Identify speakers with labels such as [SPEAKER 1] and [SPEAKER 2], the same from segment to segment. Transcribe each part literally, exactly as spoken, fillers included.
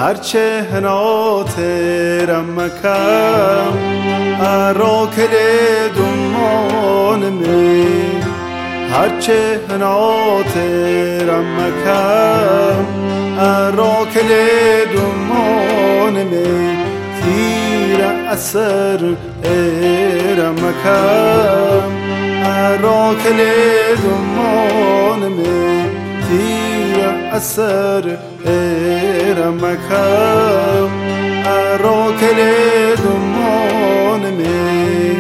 [SPEAKER 1] هرچه هنات رمکم اراکل دمان می هرچه هنات رمکم اراکل دمان می تیر اثر رمکم اراکل دمان می تیر اثر رمکم اراکل دمان می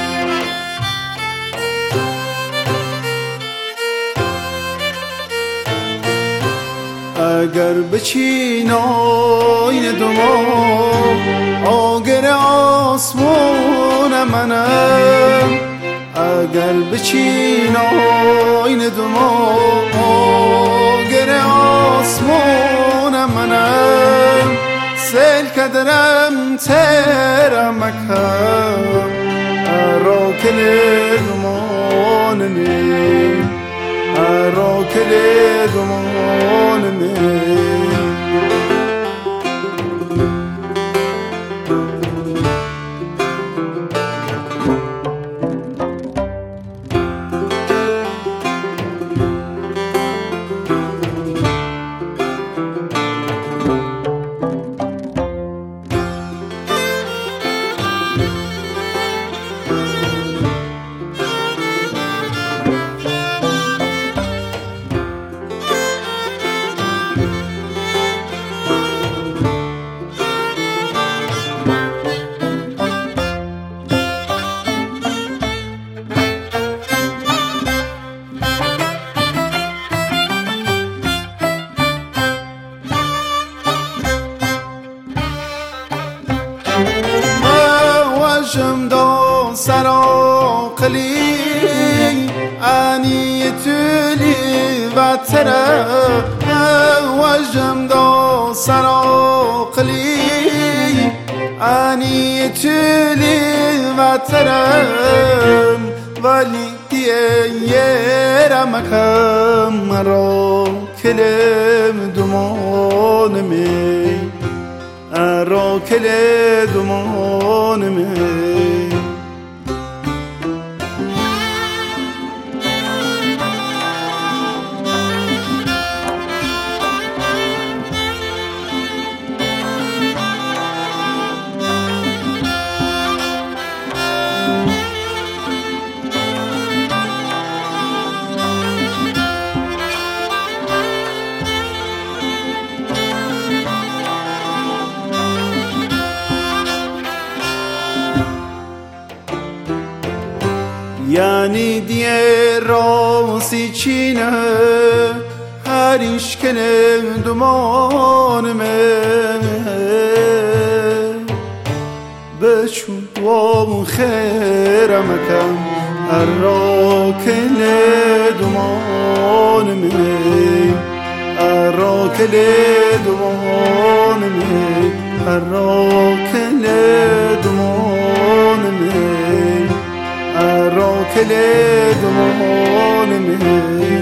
[SPEAKER 1] اگر بچین آین دمان آگر آسمان منم اگر بچین آین دمان آگر آسمان منم سیل کدرم تیرم مکم اراکل دمان می اراکل دمان می جمدا سراقلی انی تولی و تره و جمدا سراقلی انی تولی و تره ولی دیه رمکم مرا کلم دمان می اراکل دمان می یعنی دیه راسی چینه هر اشکل دمان من بچون وام خیرم کم اراکل دمان من اراکل دمان من اراکل دمان من اراکل دمان می